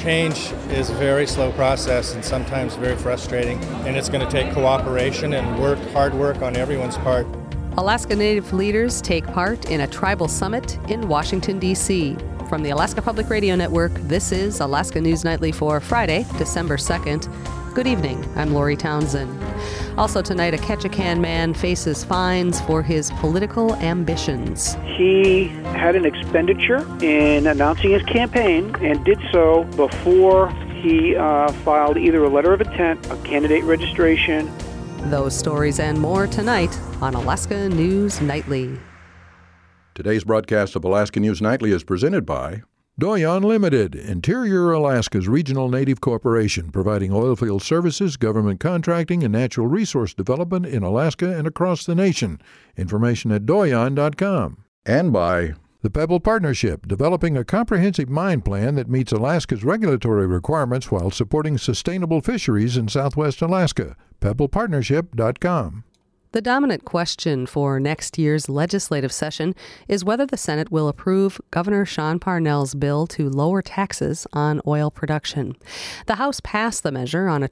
Change is a very slow process and sometimes very frustrating, and it's going to take cooperation and hard work on everyone's part. Alaska Native leaders take part in a tribal summit in Washington, D.C. From the Alaska Public Radio Network, this is Alaska News Nightly for Friday, December 2nd. Good evening. I'm Lori Townsend. Also tonight, a Ketchikan man faces fines for his political ambitions. He had an expenditure in announcing his campaign and did so before he filed either a letter of intent, a candidate registration. Those stories and more tonight on Alaska News Nightly. Today's broadcast of Alaska News Nightly is presented by Doyon Limited, Interior Alaska's regional native corporation, providing oilfield services, government contracting, and natural resource development in Alaska and across the nation. Information at doyon.com. And by the Pebble Partnership, developing a comprehensive mine plan that meets Alaska's regulatory requirements while supporting sustainable fisheries in southwest Alaska. PebblePartnership.com. The dominant question for next year's legislative session is whether the Senate will approve Governor Sean Parnell's bill to lower taxes on oil production. The House passed the measure on a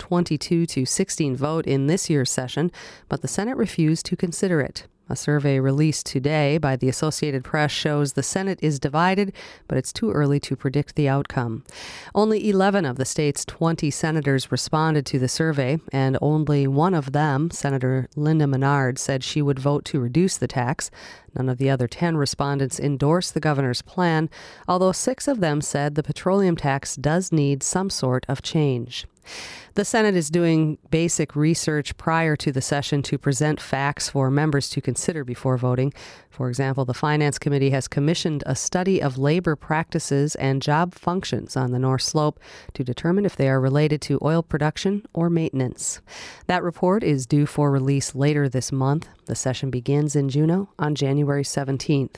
22-16 vote in this year's session, but the Senate refused to consider it. A survey released today by the Associated Press shows the Senate is divided, but it's too early to predict the outcome. Only 11 of the state's 20 senators responded to the survey, and only one of them, Senator Linda Menard, said she would vote to reduce the tax. None of the other 10 respondents endorsed the governor's plan, although 6 of them said the petroleum tax does need some sort of change. The Senate is doing basic research prior to the session to present facts for members to consider before voting. For example, the Finance Committee has commissioned a study of labor practices and job functions on the North Slope to determine if they are related to oil production or maintenance. That report is due for release later this month. The session begins in Juneau on January 17th.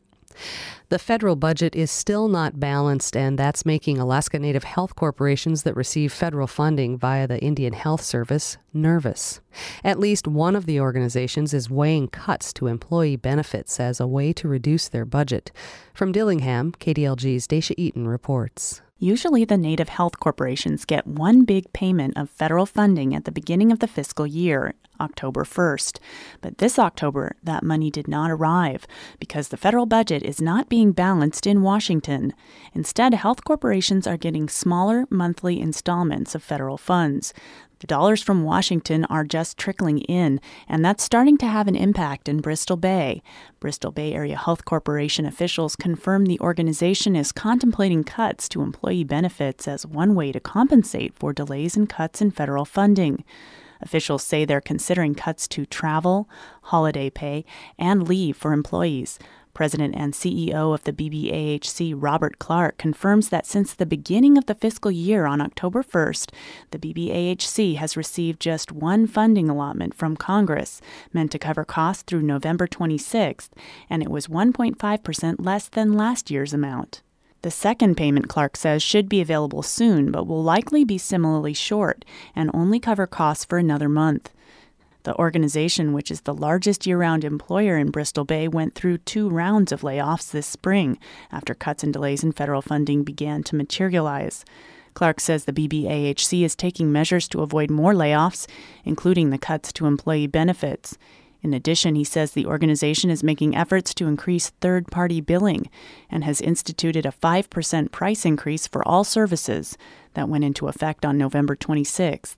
The federal budget is still not balanced, and that's making Alaska Native health corporations that receive federal funding via the Indian Health Service nervous. At least one of the organizations is weighing cuts to employee benefits as a way to reduce their budget. From Dillingham, KDLG's Dacia Eaton reports. Usually the Native health corporations get one big payment of federal funding at the beginning of the fiscal year, October 1st. But this October, that money did not arrive because the federal budget is not being balanced in Washington. Instead, health corporations are getting smaller monthly installments of federal funds. The dollars from Washington are just trickling in, and that's starting to have an impact in Bristol Bay. Bristol Bay Area Health Corporation officials confirmed the organization is contemplating cuts to employee benefits as one way to compensate for delays and cuts in federal funding. Officials say they're considering cuts to travel, holiday pay, and leave for employees. President and CEO of the BBAHC, Robert Clark, confirms that since the beginning of the fiscal year on October 1st, the BBAHC has received just one funding allotment from Congress, meant to cover costs through November 26th, and it was 1.5% less than last year's amount. The second payment, Clark says, should be available soon, but will likely be similarly short and only cover costs for another month. The organization, which is the largest year-round employer in Bristol Bay, went through 2 rounds of layoffs this spring after cuts and delays in federal funding began to materialize. Clark says the BBAHC is taking measures to avoid more layoffs, including the cuts to employee benefits. In addition, he says the organization is making efforts to increase third-party billing and has instituted a 5% price increase for all services that went into effect on November 26th.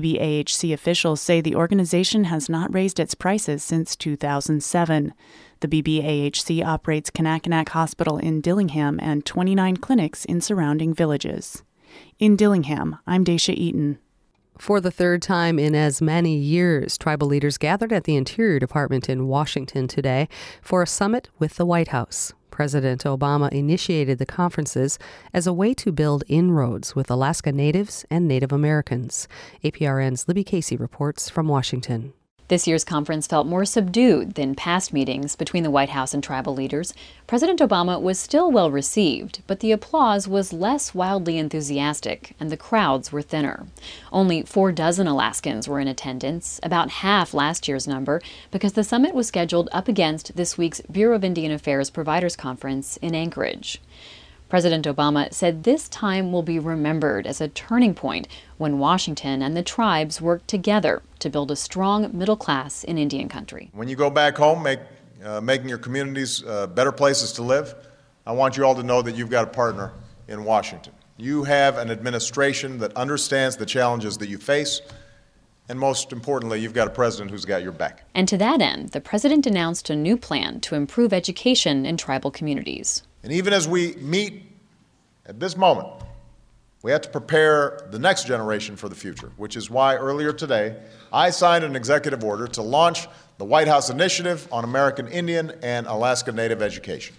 BBAHC officials say the organization has not raised its prices since 2007. The BBAHC operates Kanakanak Hospital in Dillingham and 29 clinics in surrounding villages. In Dillingham, I'm Dacia Eaton. For the third time in as many years, tribal leaders gathered at the Interior Department in Washington today for a summit with the White House. President Obama initiated the conferences as a way to build inroads with Alaska Natives and Native Americans. APRN's Libby Casey reports from Washington. This year's conference felt more subdued than past meetings between the White House and tribal leaders. President Obama was still well received, but the applause was less wildly enthusiastic, and the crowds were thinner. Only 4 dozen Alaskans were in attendance, about half last year's number, because the summit was scheduled up against this week's Bureau of Indian Affairs Providers Conference in Anchorage. President Obama said this time will be remembered as a turning point when Washington and the tribes work together to build a strong middle class in Indian country. When you go back home, making your communities better places to live, I want you all to know that you've got a partner in Washington. You have an administration that understands the challenges that you face, and most importantly, you've got a president who's got your back. And to that end, the president announced a new plan to improve education in tribal communities. And even as we meet at this moment, we have to prepare the next generation for the future, which is why earlier today, I signed an executive order to launch the White House Initiative on American Indian and Alaska Native education.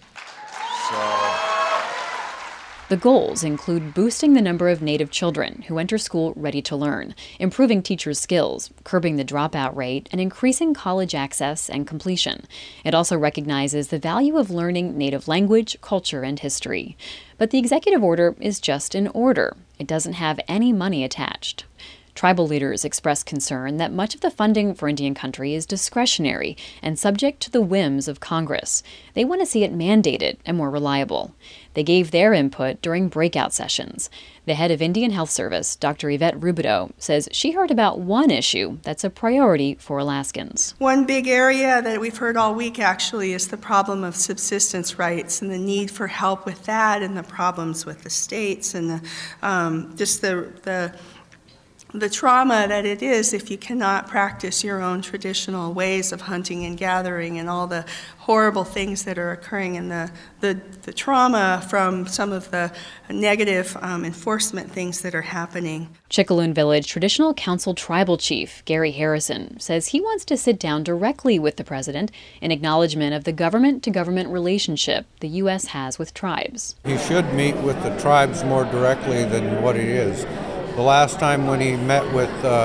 The goals include boosting the number of Native children who enter school ready to learn, improving teachers' skills, curbing the dropout rate, and increasing college access and completion. It also recognizes the value of learning Native language, culture, and history. But the executive order is just an order. It doesn't have any money attached. Tribal leaders expressed concern that much of the funding for Indian country is discretionary and subject to the whims of Congress. They want to see it mandated and more reliable. They gave their input during breakout sessions. The head of Indian Health Service, Dr. Yvette Rubidoux, says she heard about one issue that's a priority for Alaskans. One big area that we've heard all week, actually, is the problem of subsistence rights and the need for help with that, and the problems with the states, and the trauma that it is if you cannot practice your own traditional ways of hunting and gathering, and all the horrible things that are occurring, and the trauma from some of the negative enforcement things that are happening. Chickaloon Village Traditional Council Tribal Chief Gary Harrison says he wants to sit down directly with the president in acknowledgement of the government-to-government relationship the U.S. has with tribes. He should meet with the tribes more directly than what it is. The last time when he met with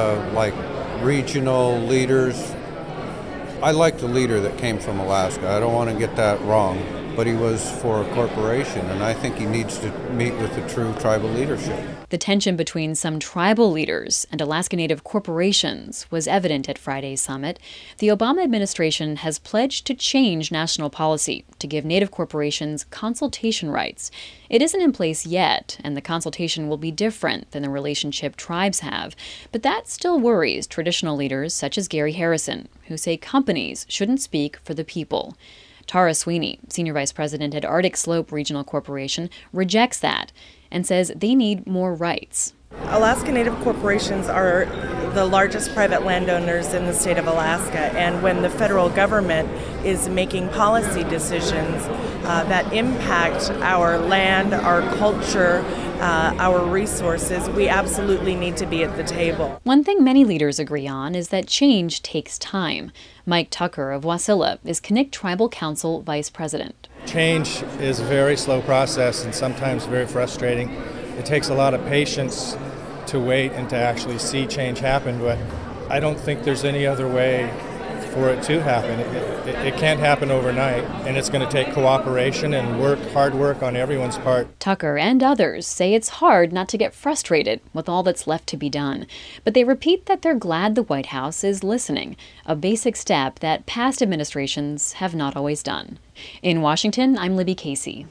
regional leaders, I like the leader that came from Alaska. I don't want to get that wrong, but he was for a corporation, and I think he needs to meet with the true tribal leadership. The tension between some tribal leaders and Alaska Native corporations was evident at Friday's summit. The Obama administration has pledged to change national policy to give Native corporations consultation rights. It isn't in place yet, and the consultation will be different than the relationship tribes have. But that still worries traditional leaders such as Gary Harrison, who say companies shouldn't speak for the people. Tara Sweeney, Senior Vice President at Arctic Slope Regional Corporation, rejects that and says they need more rights. Alaska Native corporations are the largest private landowners in the state of Alaska, and when the federal government is making policy decisions that impact our land, our culture, our resources, we absolutely need to be at the table. One thing many leaders agree on is that change takes time. Mike Tucker of Wasilla is Knik Tribal Council Vice President. Change is a very slow process and sometimes very frustrating. It takes a lot of patience to wait and to actually see change happen, but I don't think there's any other way for it to happen. It can't happen overnight, and it's going to take cooperation and hard work on everyone's part. Tucker and others say it's hard not to get frustrated with all that's left to be done, but they repeat that they're glad the White House is listening, a basic step that past administrations have not always done. In Washington, I'm Libby Casey.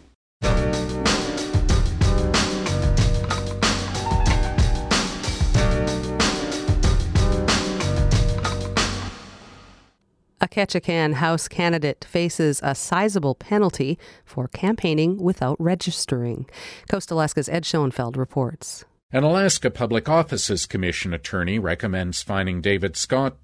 A Ketchikan House candidate faces a sizable penalty for campaigning without registering. Coast Alaska's Ed Schoenfeld reports. An Alaska Public Offices Commission attorney recommends fining David Scott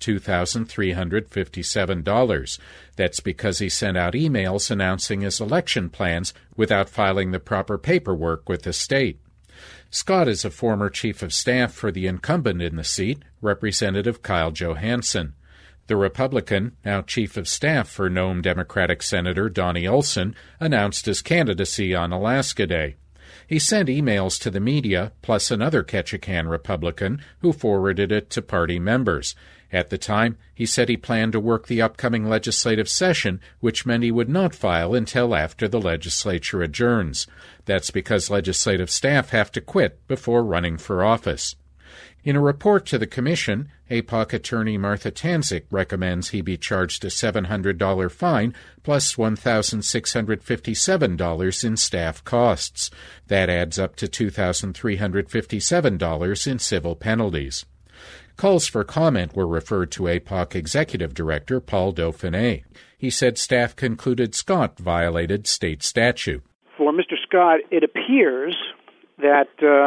$2,357. That's because he sent out emails announcing his election plans without filing the proper paperwork with the state. Scott is a former chief of staff for the incumbent in the seat, Representative Kyle Johansson. The Republican, now chief of staff for Nome Democratic Senator Donnie Olson, announced his candidacy on Alaska Day. He sent emails to the media, plus another Ketchikan Republican, who forwarded it to party members. At the time, he said he planned to work the upcoming legislative session, which meant he would not file until after the legislature adjourns. That's because legislative staff have to quit before running for office. In a report to the commission, APOC attorney Martha Tanzik recommends he be charged a $700 fine plus $1,657 in staff costs. That adds up to $2,357 in civil penalties. Calls for comment were referred to APOC Executive Director Paul Dauphiné. He said staff concluded Scott violated state statute. For Mr. Scott, it appears that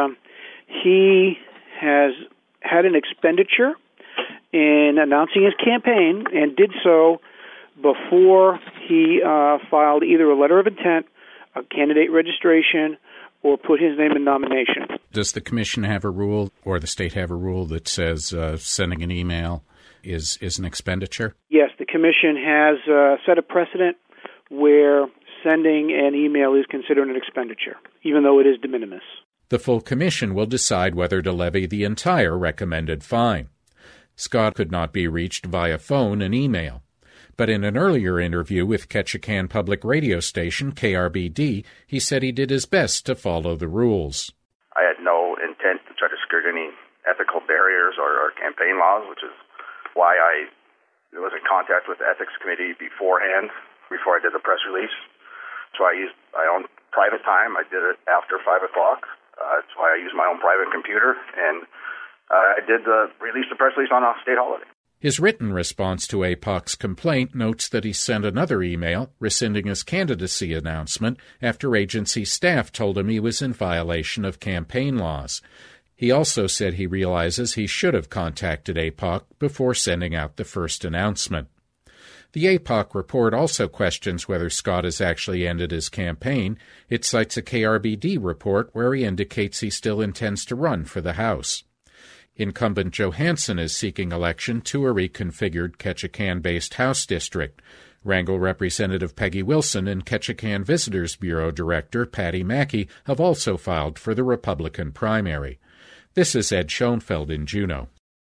he has had an expenditure in announcing his campaign and did so before he filed either a letter of intent, a candidate registration, or put his name in nomination. Does the commission have a rule, or the state have a rule, that says sending an email is an expenditure? Yes, the commission has set a precedent where sending an email is considered an expenditure, even though it is de minimis. The full commission will decide whether to levy the entire recommended fine. Scott could not be reached via phone and email. But in an earlier interview with Ketchikan Public Radio Station, KRBD, he said he did his best to follow the rules. I had no intent to try to skirt any ethical barriers or campaign laws, which is why I was in contact with the ethics committee beforehand, before I did the press release. So I used my own private time. I did it after 5 o'clock. That's why I used my own private computer, and I did release the press release on a state holiday. His written response to APOC's complaint notes that he sent another email rescinding his candidacy announcement after agency staff told him he was in violation of campaign laws. He also said he realizes he should have contacted APOC before sending out the first announcement. The APOC report also questions whether Scott has actually ended his campaign. It cites a KRBD report where he indicates he still intends to run for the House. Incumbent Johansson is seeking election to a reconfigured Ketchikan-based House district. Wrangell Representative Peggy Wilson and Ketchikan Visitors Bureau Director Patty Mackey have also filed for the Republican primary. This is Ed Schoenfeld in Juneau.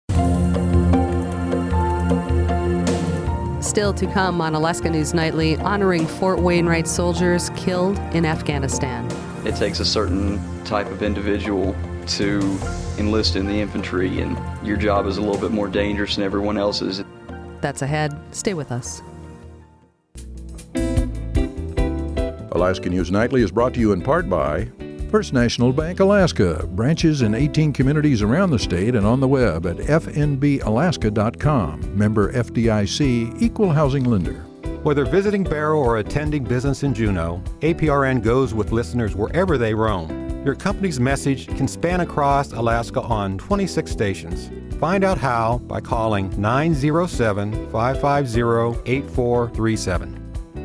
Still to come on Alaska News Nightly, honoring Fort Wainwright soldiers killed in Afghanistan. It takes a certain type of individual to enlist in the infantry, and your job is a little bit more dangerous than everyone else's. That's ahead. Stay with us. Alaska News Nightly is brought to you in part by First National Bank Alaska, branches in 18 communities around the state and on the web at fnbalaska.com. Member FDIC, Equal Housing Lender. Whether visiting Barrow or attending business in Juneau, APRN goes with listeners wherever they roam. Your company's message can span across Alaska on 26 stations. Find out how by calling 907-550-8437.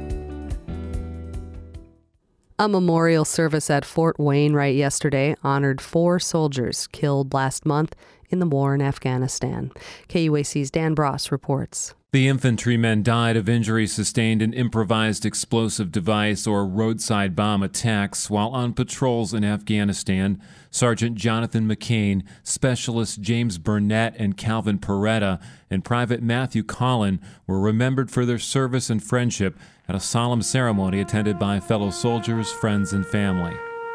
A memorial service at Fort Wainwright yesterday honored 4 soldiers killed last month in the war in Afghanistan. KUAC's Dan Bross reports. The infantrymen died of injuries sustained in improvised explosive device or roadside bomb attacks while on patrols in Afghanistan. Sergeant Jonathan McCain, Specialist James Burnett and Calvin Peretta, and Private Matthew Collin were remembered for their service and friendship at a solemn ceremony attended by fellow soldiers, friends, and family.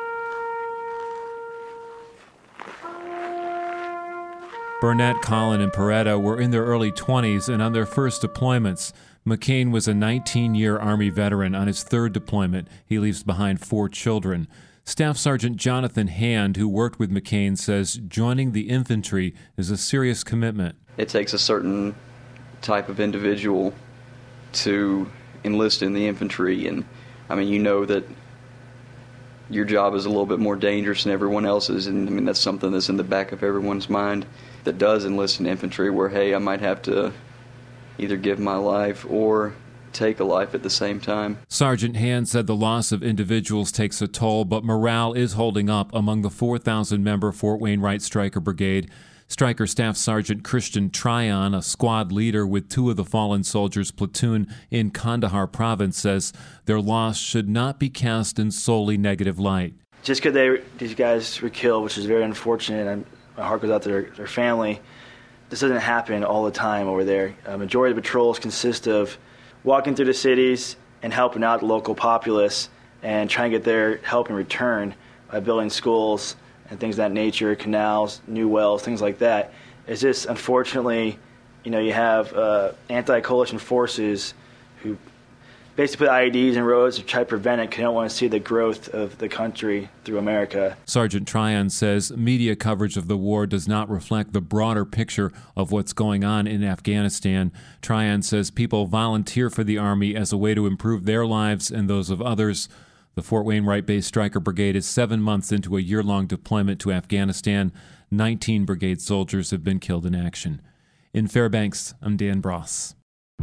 Burnett, Collin, and Peretta were in their early 20s and on their first deployments. McCain was a 19-year Army veteran. On his 3rd deployment, he leaves behind 4 children. Staff Sergeant Jonathan Hand, who worked with McCain, says joining the infantry is a serious commitment. It takes a certain type of individual to enlist in the infantry, and you know that your job is a little bit more dangerous than everyone else's, and that's something that's in the back of everyone's mind that does enlist in infantry, where, hey, I might have to either give my life or take a life at the same time. Sergeant Hand said the loss of individuals takes a toll, but morale is holding up among the 4,000-member Fort Wainwright Stryker Brigade. Stryker Staff Sergeant Christian Tryon, a squad leader with 2 of the fallen soldiers' platoon in Kandahar province, says their loss should not be cast in solely negative light. Just because these guys were killed, which is very unfortunate, and my heart goes out to their family, this doesn't happen all the time over there. A majority of the patrols consist of walking through the cities and helping out the local populace and trying to get their help in return by building schools and things of that nature, canals, new wells, things like that. It's just, unfortunately, you have anti-coalition forces who basically put IEDs in roads to try to prevent it because they don't want to see the growth of the country through America. Sergeant Tryon says media coverage of the war does not reflect the broader picture of what's going on in Afghanistan. Tryon says people volunteer for the Army as a way to improve their lives and those of others. The Fort Wainwright-based Stryker Brigade is 7 months into a year-long deployment to Afghanistan. 19 brigade soldiers have been killed in action. In Fairbanks, I'm Dan Bross.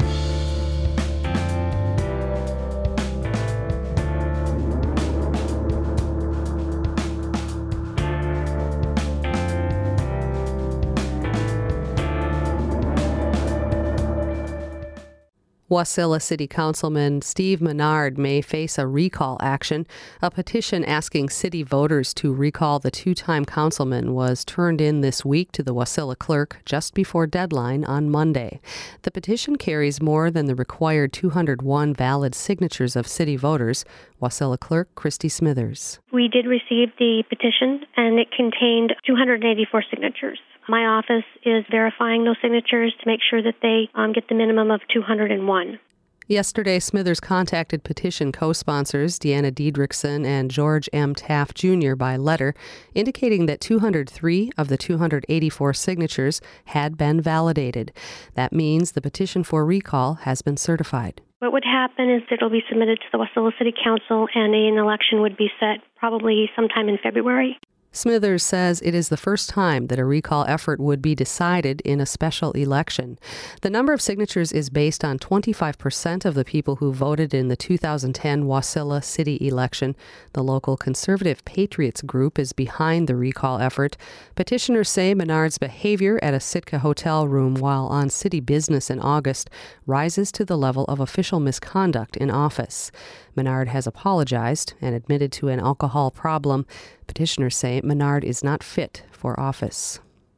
Wasilla City Councilman Steve Menard may face a recall action. A petition asking city voters to recall the two-time councilman was turned in this week to the Wasilla clerk just before deadline on Monday. The petition carries more than the required 201 valid signatures of city voters. Wasilla clerk Christy Smithers. We did receive the petition, and it contained 284 signatures. My office is verifying those signatures to make sure that they get the minimum of 201. Yesterday, Smithers contacted petition co-sponsors Deanna Diedrichson and George M. Taft Jr. by letter, indicating that 203 of the 284 signatures had been validated. That means the petition for recall has been certified. What would happen is that it'll be submitted to the Wasilla City Council, and an election would be set probably sometime in February. Smithers says it is the first time that a recall effort would be decided in a special election. The number of signatures is based on 25% of the people who voted in the 2010 Wasilla City election. The local conservative Patriots group is behind the recall effort. Petitioners say Menard's behavior at a Sitka hotel room while on city business in August rises to the level of official misconduct in office. Menard has apologized and admitted to an alcohol problem. Petitioners say Menard is not fit for office.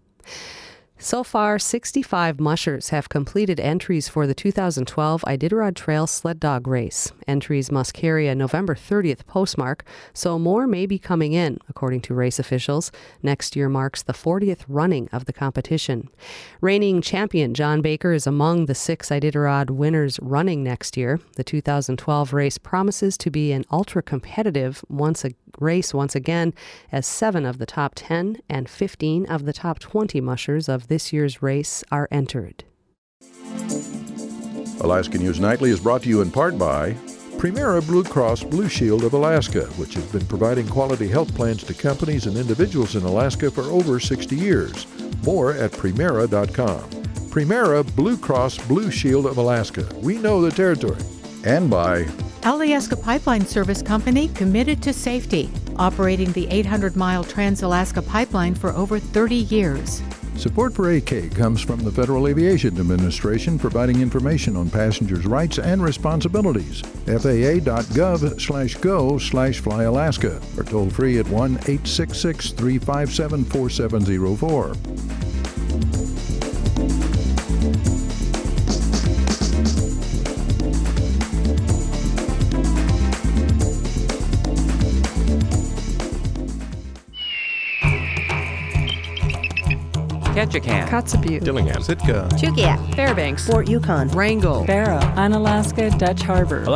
So far, 65 mushers have completed entries for the 2012 Iditarod Trail Sled Dog Race. Entries must carry a November 30th postmark, so more may be coming in, according to race officials. Next year marks the 40th running of the competition. Reigning champion John Baker is among the 6 Iditarod winners running next year. The 2012 race promises to be an ultra-competitive race once again, as 7 of the top 10 and 15 of the top 20 mushers of this year's race are entered. Alaska News Nightly is brought to you in part by Primera Blue Cross Blue Shield of Alaska, which has been providing quality health plans to companies and individuals in Alaska for over 60 years. More at Primera.com. Primera Blue Cross Blue Shield of Alaska. We know the territory. And by Alaska Pipeline Service Company, committed to safety, operating the 800-mile Trans-Alaska Pipeline for over 30 years. Support for AK comes from the Federal Aviation Administration, providing information on passengers' rights and responsibilities. FAA.gov/go/flyalaska or toll free at 1-866-357-4704. Ketchikan, Kotzebue, Dillingham, Sitka, Chugia, Fairbanks, Fort Yukon, Wrangell, Barrow, Unalaska, Dutch Harbor.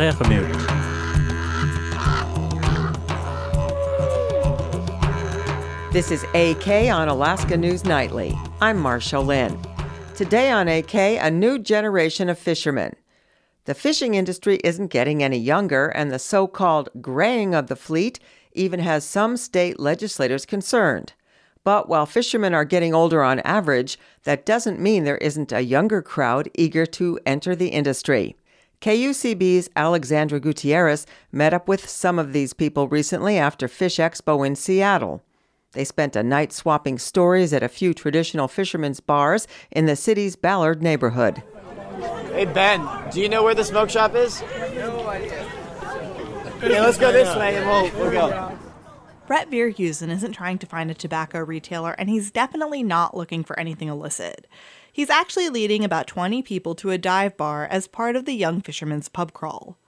This is AK on Alaska News Nightly. I'm Marcia Lynn. Today on AK, a new generation of fishermen. The fishing industry isn't getting any younger, and the so-called graying of the fleet even has some state legislators concerned. But while fishermen are getting older on average, that doesn't mean there isn't a younger crowd eager to enter the industry. KUCB's Alexandra Gutierrez met up with some of these people recently after Fish Expo in Seattle. They spent a night swapping stories at a few traditional fishermen's bars in the city's Ballard neighborhood. Hey, Ben, do you know where the smoke shop is? No idea. Yeah, let's go this way and we'll go. Brett Vierhusen isn't trying to find a tobacco retailer, and he's definitely not looking for anything illicit. He's actually leading about 20 people to a dive bar as part of the Young Fisherman's Pub Crawl.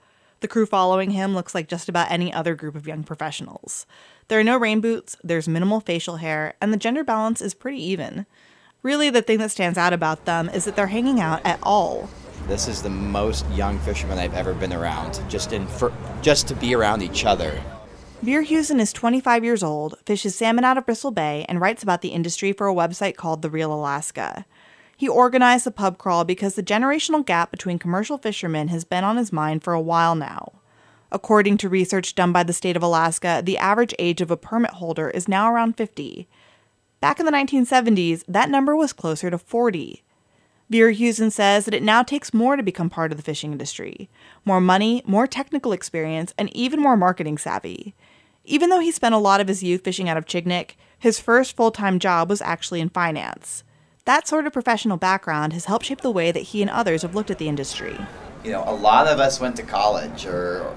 The crew following him looks like just about any other group of young professionals. There are no rain boots, there's minimal facial hair, and the gender balance is pretty even. Really, the thing that stands out about them is that they're hanging out at all. This is the most young fishermen I've ever been around, just to be around each other. Veerhusen is 25 years old, fishes salmon out of Bristol Bay, and writes about the industry for a website called The Real Alaska. He organized the pub crawl because the generational gap between commercial fishermen has been on his mind for a while now. According to research done by the state of Alaska, the average age of a permit holder is now around 50. Back in the 1970s, that number was closer to 40. Veerhusen says that it now takes more to become part of the fishing industry. More money, more technical experience, and even more marketing savvy. Even though he spent a lot of his youth fishing out of Chignik, his first full-time job was actually in finance. That sort of professional background has helped shape the way that he and others have looked at the industry. You know, a lot of us went to college or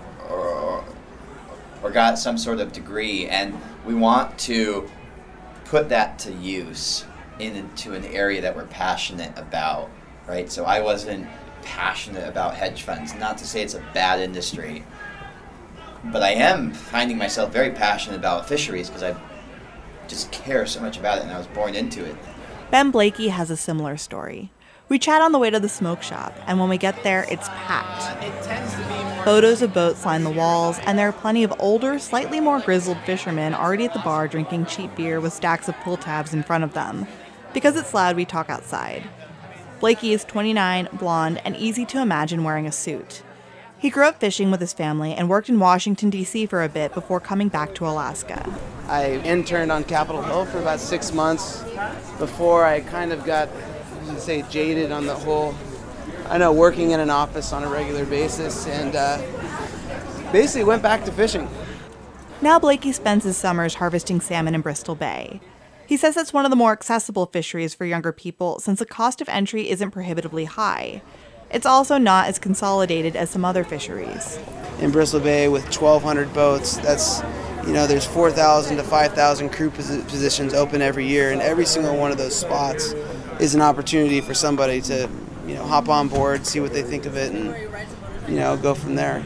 got some sort of degree, and we want to put that to use into an area that we're passionate about, right? So I wasn't passionate about hedge funds. Not to say it's a bad industry, but I am finding myself very passionate about fisheries because I just care so much about it, and I was born into it. Ben Blakey has a similar story. We chat on the way to the smoke shop, and when we get there, it's packed. Photos of boats line the walls, and there are plenty of older, slightly more grizzled fishermen already at the bar drinking cheap beer with stacks of pull tabs in front of them. Because it's loud, we talk outside. Blakey is 29, blonde, and easy to imagine wearing a suit. He grew up fishing with his family and worked in Washington, D.C. for a bit before coming back to Alaska. I interned on Capitol Hill for about 6 months before I kind of got, jaded on the whole, working in an office on a regular basis, and basically went back to fishing. Now Blakey spends his summers harvesting salmon in Bristol Bay. He says it's one of the more accessible fisheries for younger people since the cost of entry isn't prohibitively high. It's also not as consolidated as some other fisheries. In Bristol Bay with 1,200 boats, that's, there's 4,000 to 5,000 crew positions open every year, and every single one of those spots is an opportunity for somebody to, hop on board, see what they think of it, and, go from there.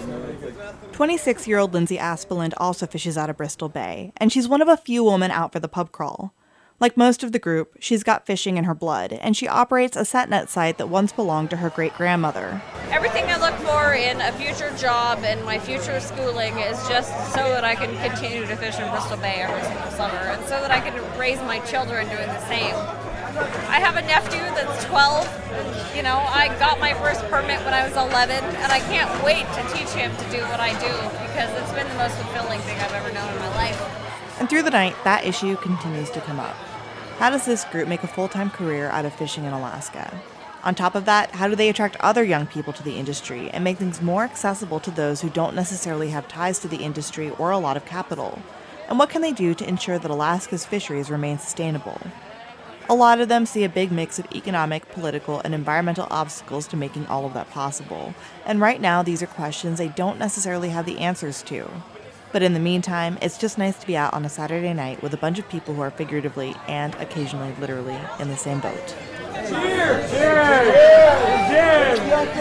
26-year-old Lindsay Aspeland also fishes out of Bristol Bay, and she's one of a few women out for the pub crawl. Like most of the group, she's got fishing in her blood, and she operates a set net site that once belonged to her great-grandmother. Everything I look for in a future job and my future schooling is just so that I can continue to fish in Bristol Bay every single summer, and so that I can raise my children doing the same. I have a nephew that's 12. I got my first permit when I was 11, and I can't wait to teach him to do what I do because it's been the most fulfilling thing I've ever known in my life. And through the night, that issue continues to come up. How does this group make a full-time career out of fishing in Alaska? On top of that, how do they attract other young people to the industry and make things more accessible to those who don't necessarily have ties to the industry or a lot of capital? And what can they do to ensure that Alaska's fisheries remain sustainable? A lot of them see a big mix of economic, political, and environmental obstacles to making all of that possible. And right now, these are questions they don't necessarily have the answers to. But in the meantime, it's just nice to be out on a Saturday night with a bunch of people who are figuratively and occasionally literally in the same boat. Cheers! Cheers! Cheers!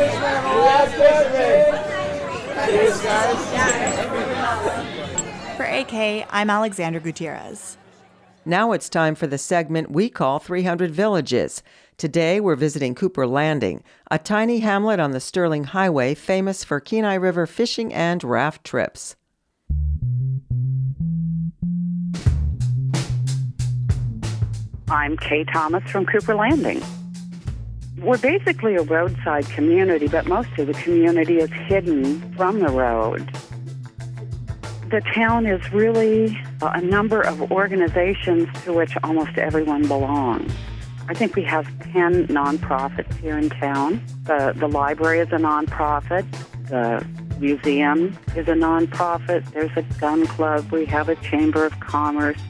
Cheers, guys! For AK, I'm Alexandra Gutierrez. Now it's time for the segment we call 300 Villages. Today we're visiting Cooper Landing, a tiny hamlet on the Sterling Highway famous for Kenai River fishing and raft trips. I'm Kay Thomas from Cooper Landing. We're basically a roadside community, but most of the community is hidden from the road. The town is really a number of organizations to which almost everyone belongs. I think we have 10 nonprofits here in town. The library is a nonprofit. The museum is a nonprofit. There's a gun club. We have a chamber of commerce.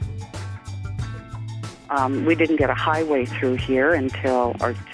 We didn't get a highway through here until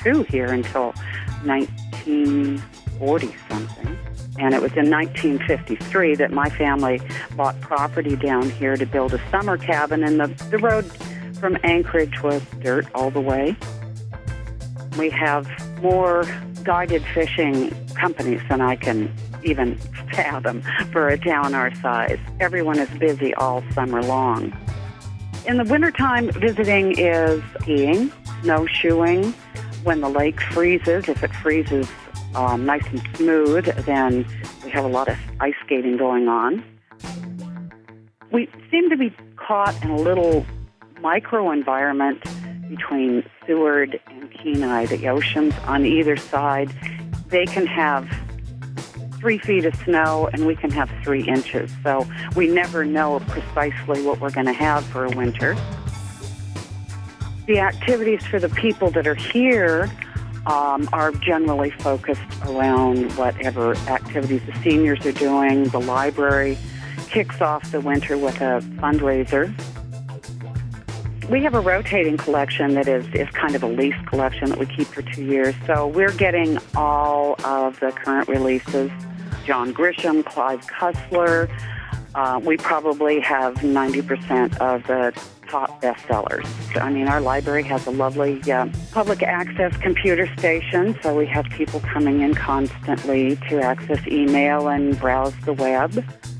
1940-something. And it was in 1953 that my family bought property down here to build a summer cabin, and the road from Anchorage was dirt all the way. We have more guided fishing companies than I can even fathom for a town our size. Everyone is busy all summer long. In the wintertime, visiting is skiing, snowshoeing. When the lake freezes, if it freezes nice and smooth, then we have a lot of ice skating going on. We seem to be caught in a little microenvironment between Seward and Kenai, the oceans on either side. They can have 3 feet of snow and we can have 3 inches. So we never know precisely what we're going to have for a winter. The activities for the people that are here are generally focused around whatever activities the seniors are doing. The library kicks off the winter with a fundraiser. We have a rotating collection that is kind of a lease collection that we keep for 2 years. So we're getting all of the current releases. John Grisham, Clive Cussler. We probably have 90% of the top bestsellers. I mean, our library has a lovely public access computer station, so we have people coming in constantly to access email and browse the web.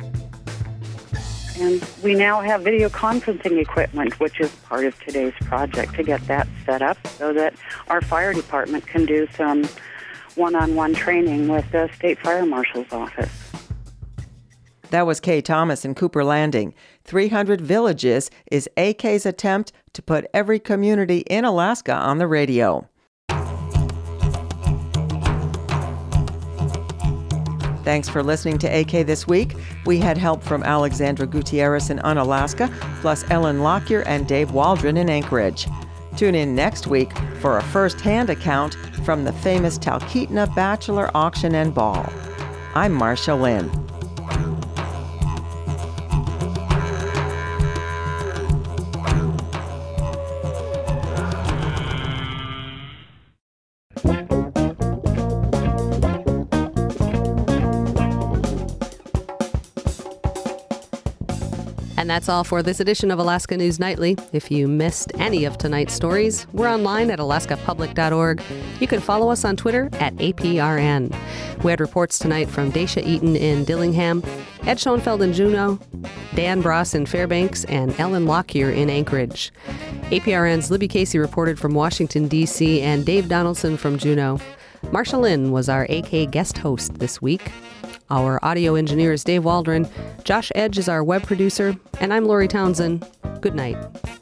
And we now have video conferencing equipment, which is part of today's project, to get that set up so that our fire department can do some one-on-one training with the State Fire Marshal's office. That was Kay Thomas in Cooper Landing. 300 Villages is AK's attempt to put every community in Alaska on the radio. Thanks for listening to AK This Week. We had help from Alexandra Gutierrez in Unalaska, plus Ellen Lockyer and Dave Waldron in Anchorage. Tune in next week for a first-hand account from the famous Talkeetna Bachelor Auction and Ball. I'm Marcia Lynn. And that's all for this edition of Alaska News Nightly. If you missed any of tonight's stories, we're online at alaskapublic.org. You can follow us on Twitter at APRN. We had reports tonight from Daisha Eaton in Dillingham, Ed Schoenfeld in Juneau, Dan Bross in Fairbanks, and Ellen Lockyer in Anchorage. APRN's Libby Casey reported from Washington, D.C., and Dave Donaldson from Juneau. Marcia Lynn was our AK guest host this week. Our audio engineer is Dave Waldron. Josh Edge is our web producer. And I'm Lori Townsend. Good night.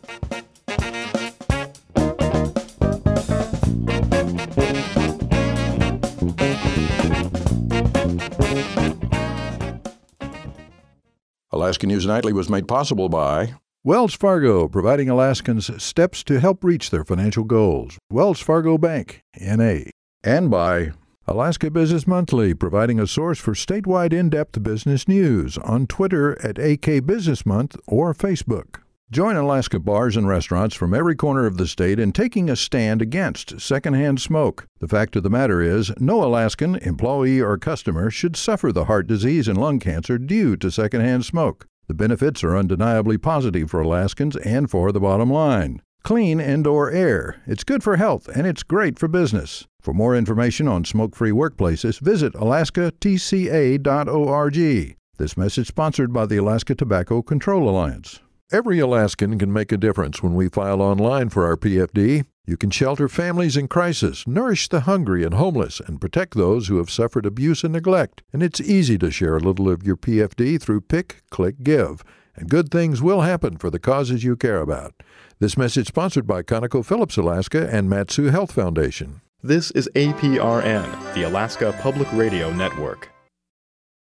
Alaska News Nightly was made possible by Wells Fargo, providing Alaskans steps to help reach their financial goals. Wells Fargo Bank, N.A. And by Alaska Business Monthly, providing a source for statewide in-depth business news on Twitter at AK Business Month or Facebook. Join Alaska bars and restaurants from every corner of the state in taking a stand against secondhand smoke. The fact of the matter is, no Alaskan, employee or customer should suffer the heart disease and lung cancer due to secondhand smoke. The benefits are undeniably positive for Alaskans and for the bottom line. Clean indoor air. It's good for health and it's great for business. For more information on smoke-free workplaces, visit alaskatca.org. This message sponsored by the Alaska Tobacco Control Alliance. Every Alaskan can make a difference when we file online for our PFD. You can shelter families in crisis, nourish the hungry and homeless, and protect those who have suffered abuse and neglect. And it's easy to share a little of your PFD through Pick, Click, Give. And good things will happen for the causes you care about. This message sponsored by ConocoPhillips Alaska and Mat-Su Health Foundation. This is APRN, the Alaska Public Radio Network.